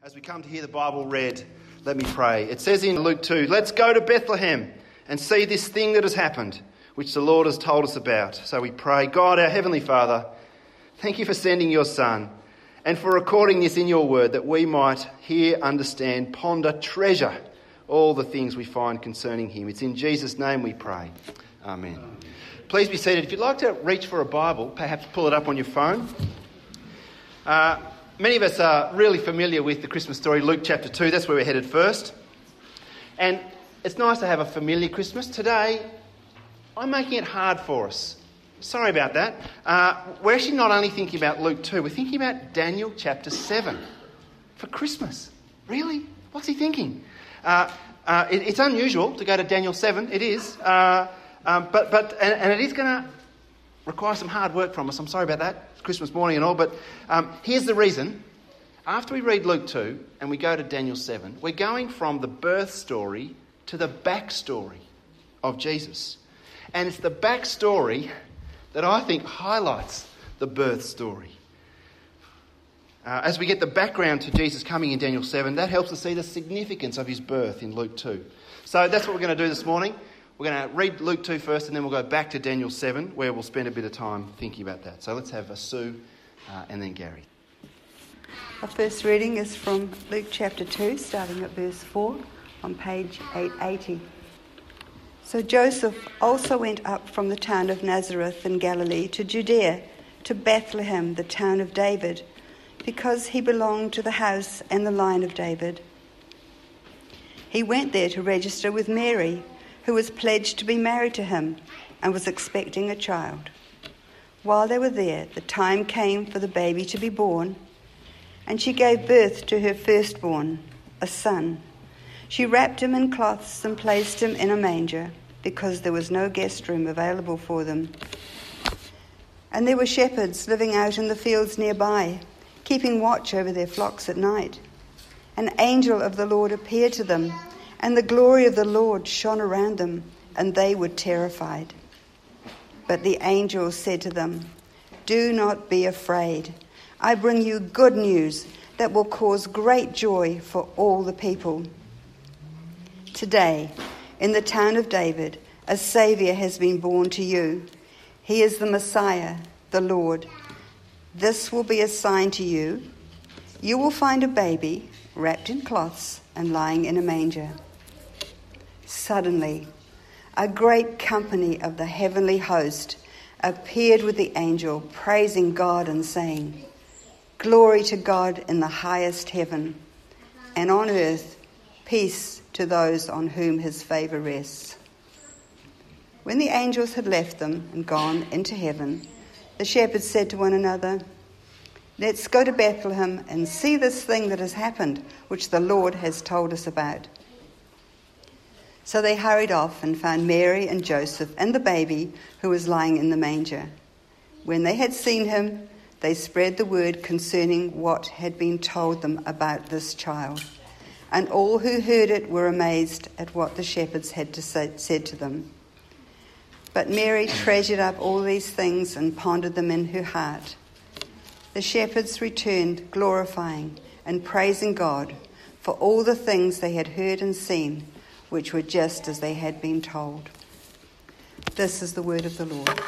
As we come to hear the Bible read, let me pray. It says in Luke 2, "Let's go to Bethlehem and see this thing that has happened, which the Lord has told us about." So we pray, God, our Heavenly Father, thank you for sending your Son and for recording this in your word that we might hear, understand, ponder, treasure all the things we find concerning him. It's in Jesus' name we pray. Amen. Please be seated. If you'd like to reach for a Bible, perhaps pull it up on your phone. Many of us are really familiar with the Christmas story, Luke chapter 2. That's where we're headed first. And it's nice to have a familiar Christmas. Today, I'm making it hard for us. Sorry about that. We're actually not only thinking about Luke 2, we're thinking about Daniel chapter 7 for Christmas. Really? What's he thinking? It's unusual to go to Daniel 7. It is. But it is going to require some hard work from us. I'm sorry about that. It's Christmas morning and all. But here's the reason. After we read Luke 2 and we go to Daniel 7, we're going from the birth story to the backstory of Jesus. And it's the backstory that I think highlights the birth story. As we get the background to Jesus coming in Daniel 7, that helps us see the significance of his birth in Luke 2. So that's what we're going to do this morning. We're going to read Luke 2 first, and then we'll go back to Daniel 7, where we'll spend a bit of time thinking about that. So let's have Sue and then Gary. Our first reading is from Luke chapter 2, starting at verse 4 on page 880. So Joseph also went up from the town of Nazareth in Galilee to Judea, to Bethlehem, the town of David, because he belonged to the house and the line of David. He went there to register with Mary, who was pledged to be married to him and was expecting a child. While they were there, the time came for the baby to be born, and she gave birth to her firstborn, a son. She wrapped him in cloths and placed him in a manger, because there was no guest room available for them. And there were shepherds living out in the fields nearby, keeping watch over their flocks at night. An angel of the Lord appeared to them, and the glory of the Lord shone around them, and they were terrified. But the angel said to them, "Do not be afraid. I bring you good news that will cause great joy for all the people. Today, in the town of David, a Saviour has been born to you. He is the Messiah, the Lord. This will be a sign to you. You will find a baby wrapped in cloths and lying in a manger." Suddenly, a great company of the heavenly host appeared with the angel, praising God and saying, "Glory to God in the highest heaven, and on earth peace to those on whom his favour rests." When the angels had left them and gone into heaven, the shepherds said to one another, "Let's go to Bethlehem and see this thing that has happened, which the Lord has told us about." So they hurried off and found Mary and Joseph and the baby who was lying in the manger. When they had seen him, they spread the word concerning what had been told them about this child. And all who heard it were amazed at what the shepherds had said to them. But Mary treasured up all these things and pondered them in her heart. The shepherds returned, glorifying and praising God for all the things they had heard and seen, which were just as they had been told. This is the word of the Lord.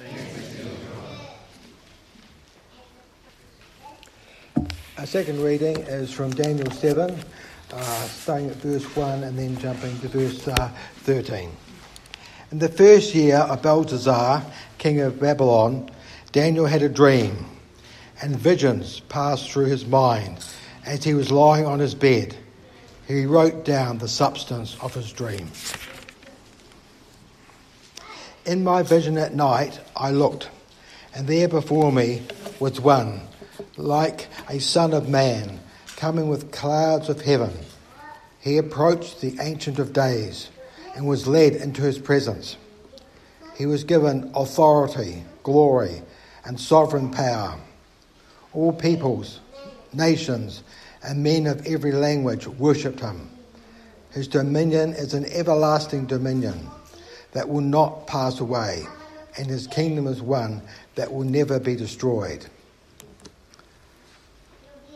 Our second reading is from Daniel 7, starting at verse 1 and then jumping to verse 13. In the first year of Belshazzar, king of Babylon, Daniel had a dream, and visions passed through his mind as he was lying on his bed. He wrote down the substance of his dream. "In my vision at night I looked, and there before me was one, like a son of man, coming with clouds of heaven. He approached the Ancient of Days and was led into his presence. He was given authority, glory, and sovereign power. All peoples, nations, and men of every language worshipped him. His dominion is an everlasting dominion that will not pass away, and his kingdom is one that will never be destroyed.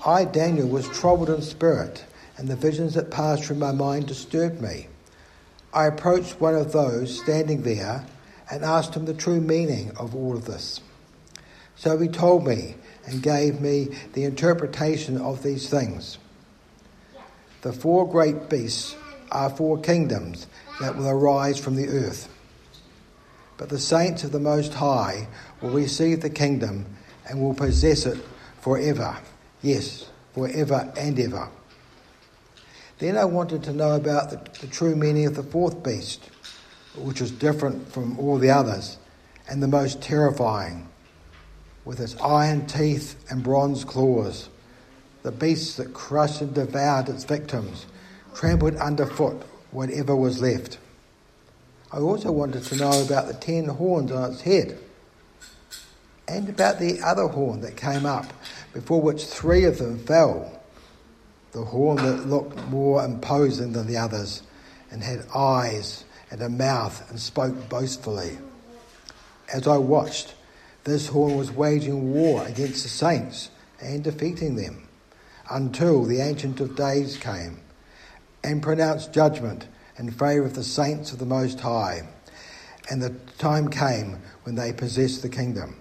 I, Daniel, was troubled in spirit, and the visions that passed through my mind disturbed me. I approached one of those standing there and asked him the true meaning of all of this. So he told me and gave me the interpretation of these things. The 4 great beasts are 4 kingdoms that will arise from the earth. But the saints of the Most High will receive the kingdom and will possess it forever. Yes, forever and ever. Then I wanted to know about the true meaning of the 4th beast, which is different from all the others and the most terrifying, with its iron teeth and bronze claws, the beast that crushed and devoured its victims, trampled underfoot whatever was left. I also wanted to know about the 10 horns on its head, and about the other horn that came up, before which 3 of them fell, the horn that looked more imposing than the others, and had eyes and a mouth and spoke boastfully. As I watched, this horn was waging war against the saints and defeating them, until the Ancient of Days came and pronounced judgment in favour of the saints of the Most High, and the time came when they possessed the kingdom.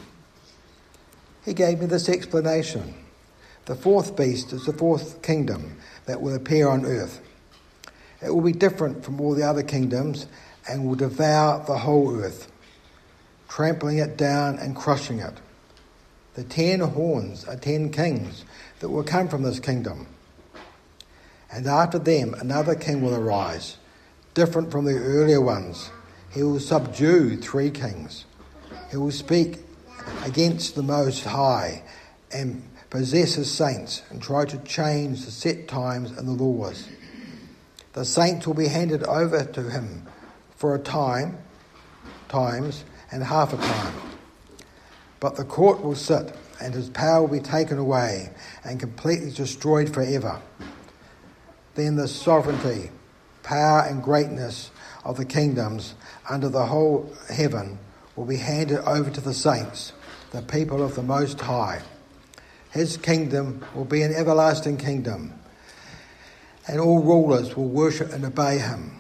He gave me this explanation. The 4th beast is the 4th kingdom that will appear on earth. It will be different from all the other kingdoms and will devour the whole earth, trampling it down and crushing it. The 10 horns are 10 kings that will come from this kingdom. And after them another king will arise, different from the earlier ones. He will subdue 3 kings. He will speak against the Most High and possess his saints and try to change the set times and the laws. The saints will be handed over to him for a times, and half a time. But the court will sit, and his power will be taken away and completely destroyed forever. Then the sovereignty, power and greatness of the kingdoms under the whole heaven will be handed over to the saints, the people of the Most High. His kingdom will be an everlasting kingdom, and all rulers will worship and obey him.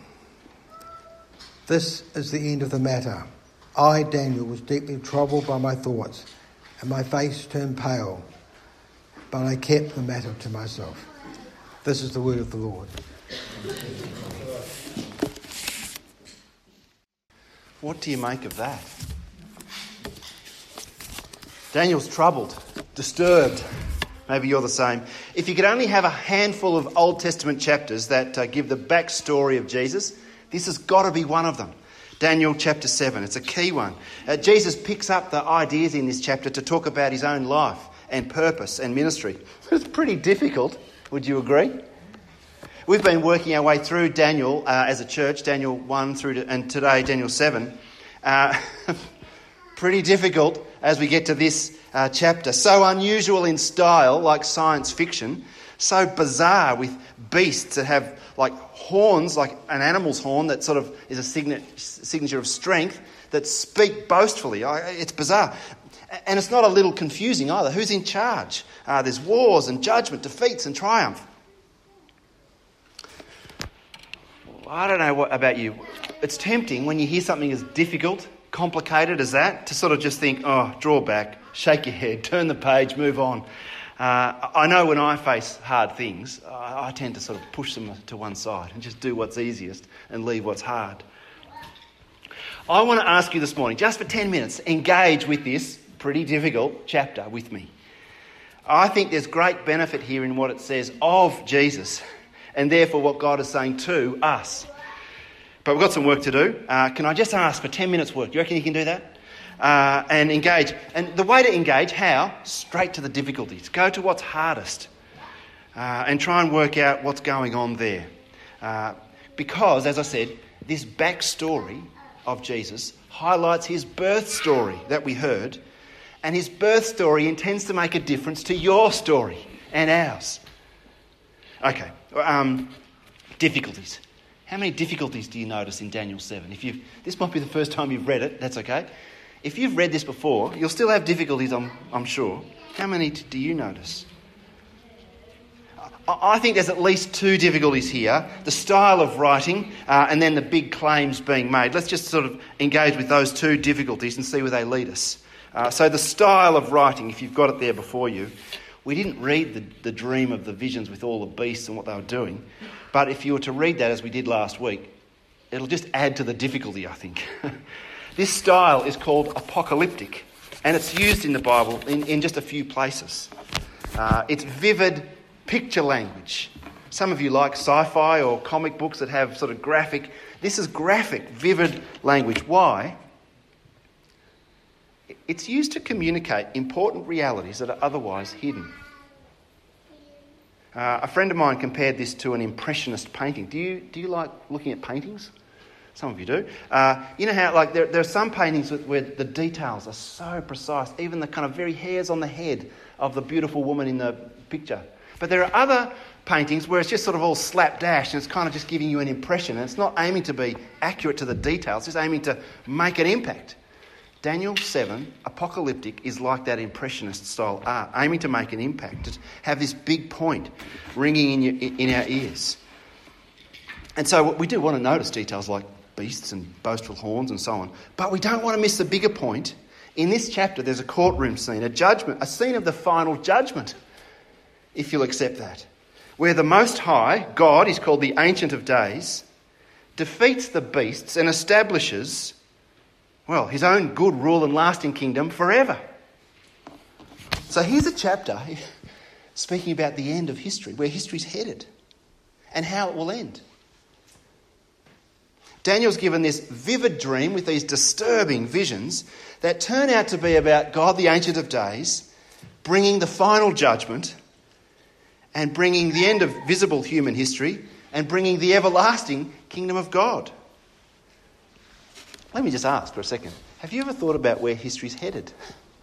This is the end of the matter. I, Daniel, was deeply troubled by my thoughts, and my face turned pale, but I kept the matter to myself. This is the word of the Lord. What do you make of that? Daniel's troubled, disturbed. Maybe you're the same. If you could only have a handful of Old Testament chapters that give the backstory of Jesus, this has got to be one of them. Daniel chapter 7. It's a key one. Jesus picks up the ideas in this chapter to talk about his own life and purpose and ministry. It's pretty difficult, would you agree? We've been working our way through Daniel as a church, Daniel 1 through to, and today Daniel 7. Pretty difficult as we get to this chapter. So unusual in style, like science fiction. So bizarre with beasts that have like horns, like an animal's horn that sort of is a signature of strength, that speak boastfully. It's bizarre. And it's not a little confusing either. Who's in charge? There's wars and judgment, defeats and triumph. I don't know about you. It's tempting when you hear something as difficult, complicated as that, to sort of just think, oh, draw back, shake your head, turn the page, move on. I know when I face hard things, I tend to sort of push them to one side and just do what's easiest and leave what's hard. I want to ask you this morning, just for 10 minutes, engage with this pretty difficult chapter with me. I think there's great benefit here in what it says of Jesus, and therefore what God is saying to us. But we've got some work to do. Can I just ask for 10 minutes work? Do you reckon you can do that? And engage. And the way to engage, how? Straight to the difficulties. Go to what's hardest and try and work out what's going on there. Because, as I said, this backstory of Jesus highlights his birth story that we heard. And his birth story intends to make a difference to your story and ours. Okay, difficulties. How many difficulties do you notice in Daniel 7? This might be the first time you've read it, that's okay. If you've read this before, you'll still have difficulties, I'm sure. How many do you notice? I think there's at least two difficulties here. The style of writing and then the big claims being made. Let's just sort of engage with those two difficulties and see where they lead us. So the style of writing, if you've got it there before you, we didn't read the dream of the visions with all the beasts and what they were doing. But if you were to read that as we did last week, it'll just add to the difficulty, I think. This style is called apocalyptic, and it's used in the Bible in just a few places. It's vivid picture language. Some of you like sci-fi or comic books that have sort of graphic. This is graphic, vivid language. Why? It's used to communicate important realities that are otherwise hidden. A friend of mine compared this to an impressionist painting. Do you like looking at paintings? Some of you do. You know how there are some paintings where the details are so precise, even the kind of very hairs on the head of the beautiful woman in the picture. But there are other paintings where it's just sort of all slapdash and it's kind of just giving you an impression, and it's not aiming to be accurate to the details, it's aiming to make an impact. Daniel 7, apocalyptic, is like that impressionist style art, aiming to make an impact, to have this big point ringing in our ears. And so we do want to notice details like beasts and boastful horns and so on, but we don't want to miss the bigger point. In this chapter there's a courtroom scene, a judgment, a scene of the final judgment, if you'll accept that, where the Most High, God, is called the Ancient of Days, defeats the beasts and establishes, well, his own good rule and lasting kingdom forever. So here's a chapter speaking about the end of history, where history's headed and how it will end. Daniel's given this vivid dream with these disturbing visions that turn out to be about God, the Ancient of Days, bringing the final judgment and bringing the end of visible human history and bringing the everlasting kingdom of God. Let me just ask for a second. Have you ever thought about where history's headed?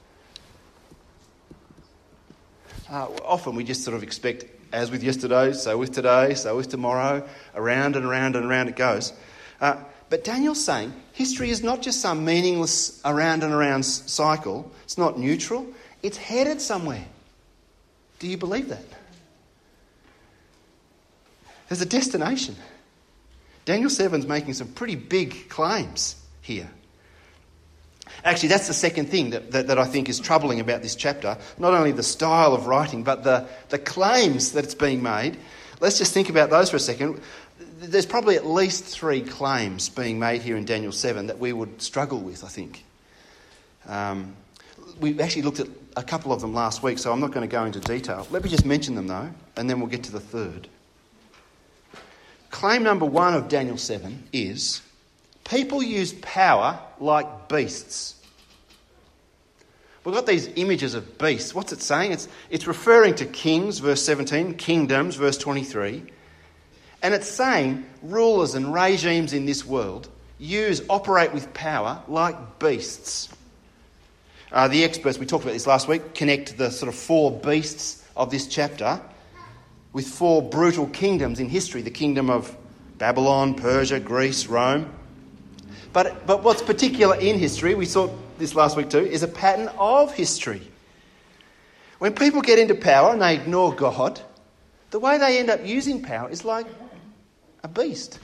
Often we just sort of expect, as with yesterday, so with today, so with tomorrow, around and around and around it goes. But Daniel's saying history is not just some meaningless around and around cycle. It's not neutral. It's headed somewhere. Do you believe that? There's a destination. Daniel 7's making some pretty big claims here. Actually, that's the second thing that I think is troubling about this chapter. Not only the style of writing, but the claims that it's being made. Let's just think about those for a second. There's probably at least 3 claims being made here in Daniel 7 that we would struggle with, I think. We actually looked at a couple of them last week, so I'm not going to go into detail. Let me just mention them, though, and then we'll get to the third. Claim number 1 of Daniel 7 is, people use power like beasts. We've got these images of beasts. What's it saying? It's referring to kings, verse 17, kingdoms, verse 23. And it's saying rulers and regimes in this world operate with power like beasts. The experts, we talked about this last week, connect the sort of 4 beasts of this chapter with 4 brutal kingdoms in history, the kingdom of Babylon, Persia, Greece, Rome. But what's particular in history, we saw this last week too, is a pattern of history. When people get into power and they ignore God, the way they end up using power is like a beast.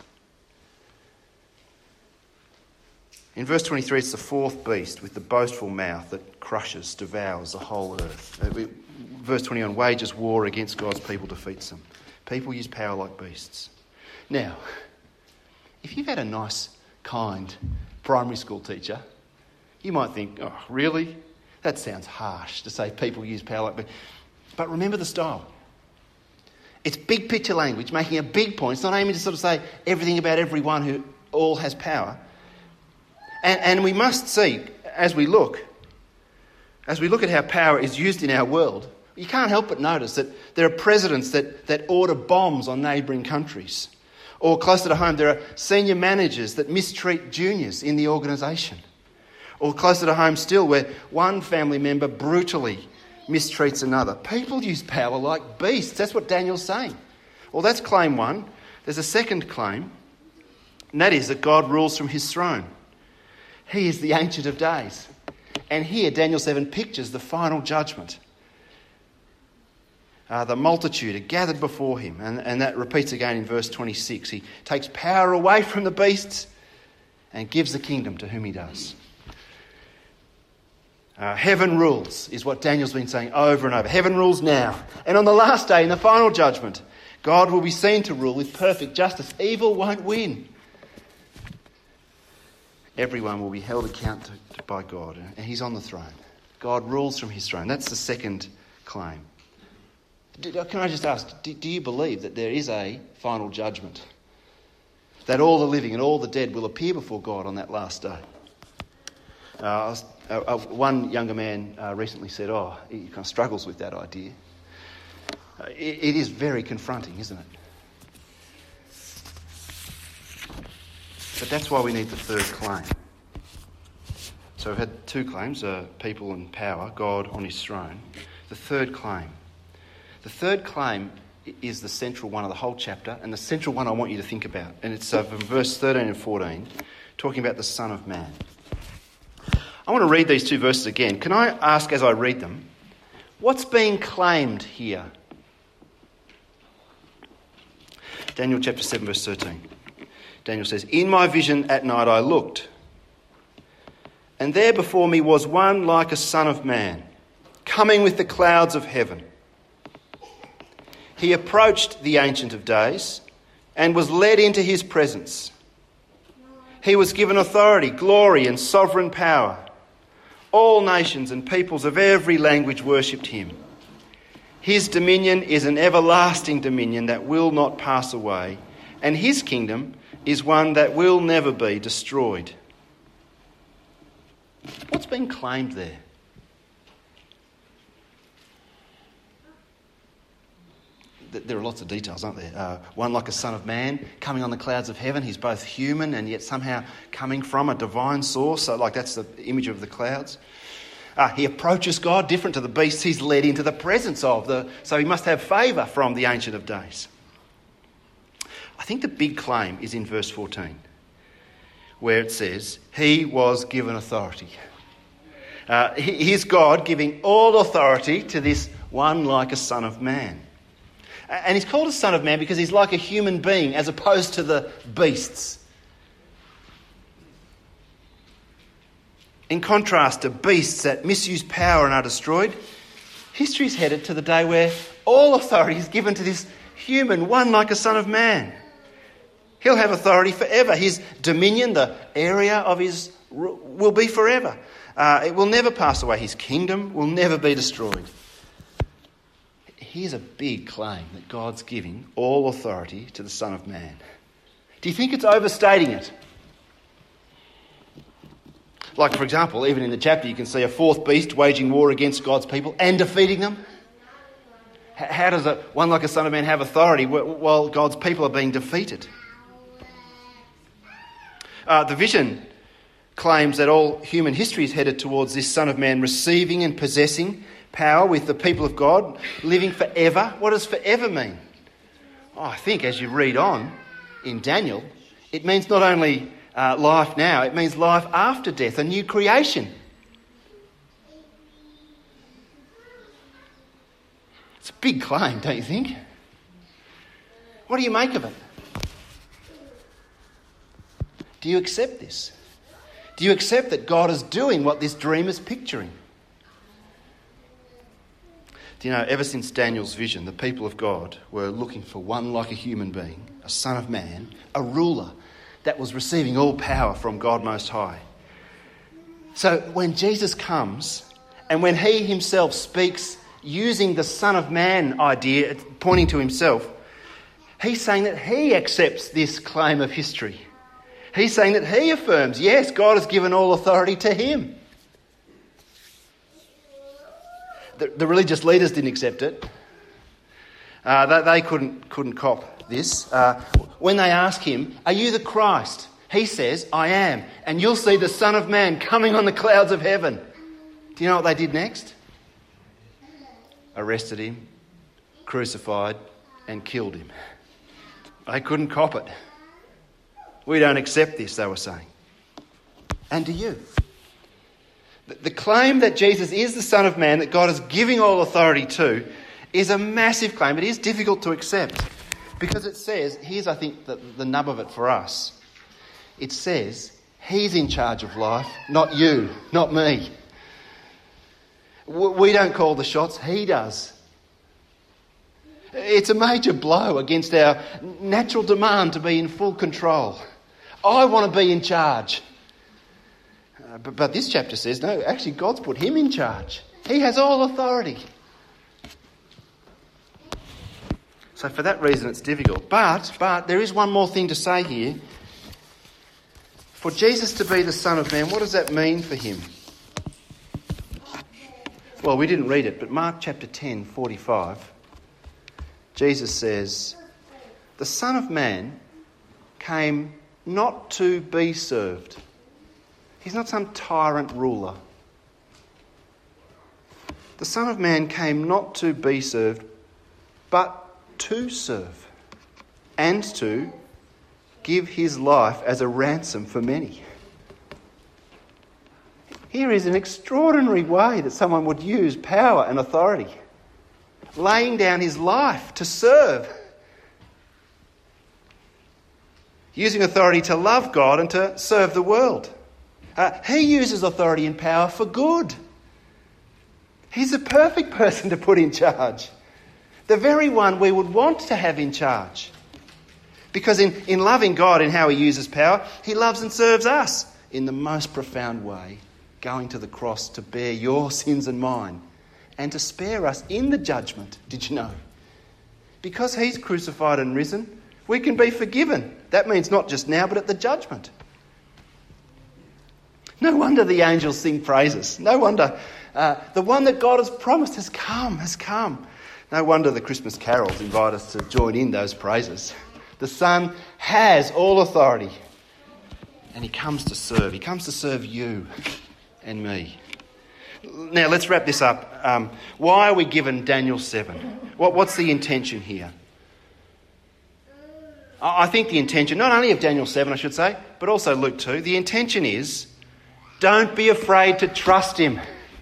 In verse 23, it's the 4th beast with the boastful mouth that crushes, devours the whole earth. Verse 21, wages war against God's people, defeats them. People use power like beasts. Now, if you've had a nice, kind primary school teacher, you might think, oh, really? That sounds harsh to say people use power like beasts. But remember the style. It's big picture language, making a big point. It's not aiming to sort of say everything about everyone who all has power. And we must see, as we look at how power is used in our world, you can't help but notice that there are presidents that order bombs on neighbouring countries. Or closer to home, there are senior managers that mistreat juniors in the organisation. Or closer to home still, where one family member brutally mistreats another. People use power like beasts. That's what Daniel's saying. Well, that's claim 1. There's a second claim, and that is that God rules from his throne. He is the Ancient of Days. And here, Daniel 7 pictures the final judgment. The multitude are gathered before him. And that repeats again in verse 26. He takes power away from the beasts and gives the kingdom to whom he does. Heaven rules is what Daniel's been saying over and over. Heaven rules now. And on the last day, in the final judgment, God will be seen to rule with perfect justice. Evil won't win. Everyone will be held account by God, and he's on the throne. God rules from his throne. That's the second claim. Can I just ask, do you believe that there is a final judgment? That all the living and all the dead will appear before God on that last day? One younger man recently said, he kind of struggles with that idea. It is very confronting, isn't it? But that's why we need the third claim. So we've had two claims, people and power, God on his throne. The third claim. The third claim is the central one of the whole chapter, and the central one I want you to think about. And it's from verse 13 and 14, talking about the Son of Man. I want to read these two verses again. Can I ask as I read them, what's being claimed here? Daniel chapter 7 verse 13. Daniel says, "In my vision at night I looked, and there before me was one like a son of man, coming with the clouds of heaven. He approached the Ancient of Days and was led into his presence. He was given authority, glory and sovereign power. All nations and peoples of every language worshipped him. His dominion is an everlasting dominion that will not pass away, and his kingdom is one that will never be destroyed." What's being claimed there? There are lots of details, aren't there? One like a son of man, coming on the clouds of heaven. He's both human and yet somehow coming from a divine source. So that's the image of the clouds. He approaches God, different to the beasts. He's led into the presence of so he must have favour from the Ancient of Days. I think the big claim is in verse 14, where it says, he was given authority. Here's God giving all authority to this one like a son of man. And he's called a son of man because he's like a human being as opposed to the beasts. In contrast to beasts that misuse power and are destroyed, history's headed to the day where all authority is given to this human, one like a son of man. He'll have authority forever. His dominion, the area of his, will be forever. It will never pass away. His kingdom will never be destroyed. Here's a big claim that God's giving all authority to the Son of Man. Do you think it's overstating it? Like, for example, even in the chapter, you can see a fourth beast waging war against God's people and defeating them. How does one like a Son of Man have authority while God's people are being defeated? The vision claims that all human history is headed towards this Son of Man receiving and possessing power with the people of God, living forever. What does forever mean? I think as you read on in Daniel, it means not only life now, it means life after death, a new creation. It's a big claim, don't you think? What do you make of it? Do you accept this? Do you accept that God is doing what this dream is picturing? Do you know, ever since Daniel's vision, the people of God were looking for one like a human being, a son of man, a ruler that was receiving all power from God Most High. So when Jesus comes and when he himself speaks using the Son of Man idea, pointing to himself, he's saying that he accepts this claim of history. He's saying that he affirms, yes, God has given all authority to him. The religious leaders didn't accept it. They couldn't cop this. When they ask him, "Are you the Christ?" he says, "I am. And you'll see the Son of Man coming on the clouds of heaven." Do you know what they did next? Arrested him, crucified, and killed him. They couldn't cop it. We don't accept this, they were saying. And do you? The claim that Jesus is the Son of Man, that God is giving all authority to, is a massive claim. It is difficult to accept because it says, here's I think the nub of it for us. It says, he's in charge of life, not you, not me. We don't call the shots, he does. It's a major blow against our natural demand to be in full control. I want to be in charge. But this chapter says, no, actually God's put him in charge. He has all authority. So for that reason it's difficult. But there is one more thing to say here. For Jesus to be the Son of Man, what does that mean for him? Well, we didn't read it, but Mark chapter 10:45, Jesus says, the Son of Man came not to be served. He's not some tyrant ruler. The Son of Man came not to be served, but to serve and to give his life as a ransom for many. Here is an extraordinary way that someone would use power and authority, laying down his life to serve, using authority to love God and to serve the world. He uses authority and power for good. He's the perfect person to put in charge. The very one we would want to have in charge. Because in loving God in how he uses power, he loves and serves us in the most profound way, going to the cross to bear your sins and mine and to spare us in the judgment. Did you know? Because he's crucified and risen, we can be forgiven. That means not just now, but at the judgment. No wonder the angels sing praises. No wonder the one that God has promised has come. No wonder the Christmas carols invite us to join in those praises. The Son has all authority and he comes to serve. He comes to serve you and me. Now let's wrap this up. Why are we given Daniel 7? What's the intention here? I think the intention, not only of Daniel 7 I should say, but also Luke 2, the intention is don't be afraid to trust him.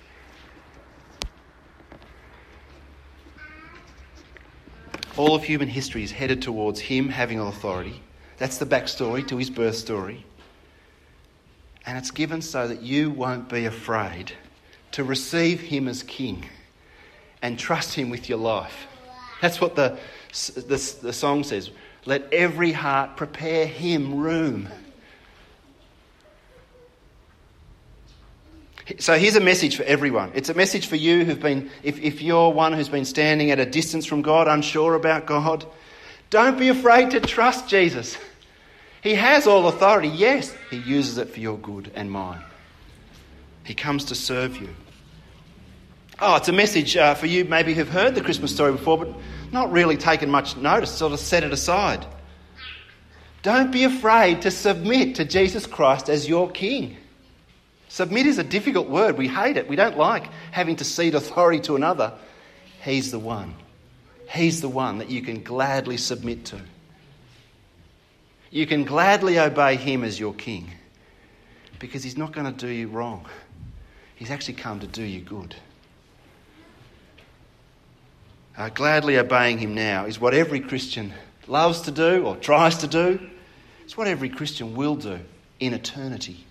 All of human history is headed towards him having authority. That's the backstory to his birth story. And it's given so that you won't be afraid to receive him as king and trust him with your life. That's what the song says. Let every heart prepare him room. So here's a message for everyone. It's a message for you who've been, if you're one who's been standing at a distance from God, unsure about God, don't be afraid to trust Jesus. He has all authority. Yes, he uses it for your good and mine. He comes to serve you. Oh, it's a message for you maybe who've heard the Christmas story before, but not really taken much notice, sort of set it aside. Don't be afraid to submit to Jesus Christ as your King. Submit is a difficult word. We hate it. We don't like having to cede authority to another. He's the one. He's the one that you can gladly submit to. You can gladly obey him as your king because he's not going to do you wrong. He's actually come to do you good. Gladly obeying him now is what every Christian loves to do or tries to do. It's what every Christian will do in eternity.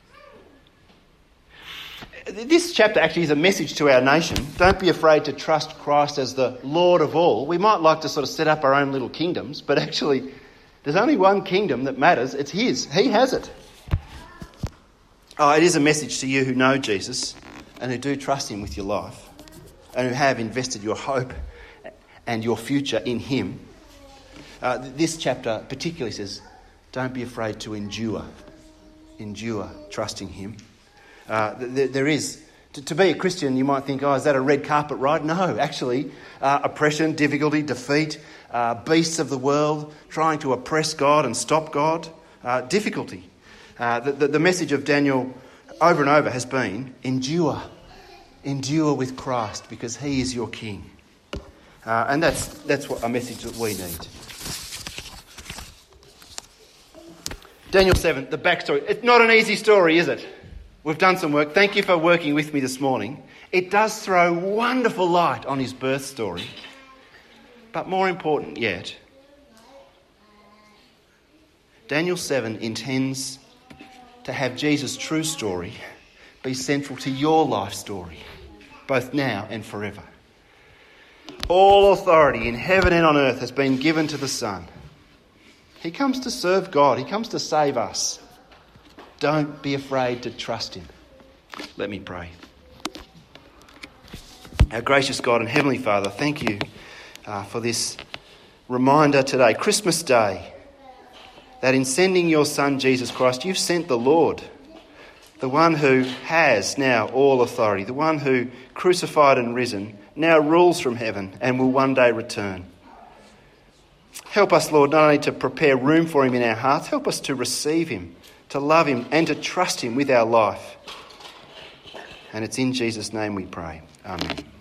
This chapter actually is a message to our nation. Don't be afraid to trust Christ as the Lord of all. We might like to sort of set up our own little kingdoms, but actually there's only one kingdom that matters. It's his. He has it. Oh, it is a message to you who know Jesus and who do trust him with your life and who have invested your hope and your future in him. This chapter particularly says, don't be afraid to endure trusting him. There is, to be a Christian, you might think, is that a red carpet ride? No, actually, oppression, difficulty, defeat, beasts of the world, trying to oppress God and stop God, difficulty. The message of Daniel over and over has been, endure with Christ because he is your King. And that's what a message that we need. Daniel 7, the backstory. It's not an easy story, is it? We've done some work. Thank you for working with me this morning. It does throw wonderful light on his birth story. But more important yet, Daniel 7 intends to have Jesus' true story be central to your life story, both now and forever. All authority in heaven and on earth has been given to the Son. He comes to serve God. He comes to save us. Don't be afraid to trust him. Let me pray. Our gracious God and Heavenly Father, thank you for this reminder today, Christmas Day, that in sending your Son, Jesus Christ, you've sent the Lord, the one who has now all authority, the one who, crucified and risen, now rules from heaven and will one day return. Help us, Lord, not only to prepare room for him in our hearts, help us to receive him, to love him and to trust him with our life. And it's in Jesus' name we pray. Amen.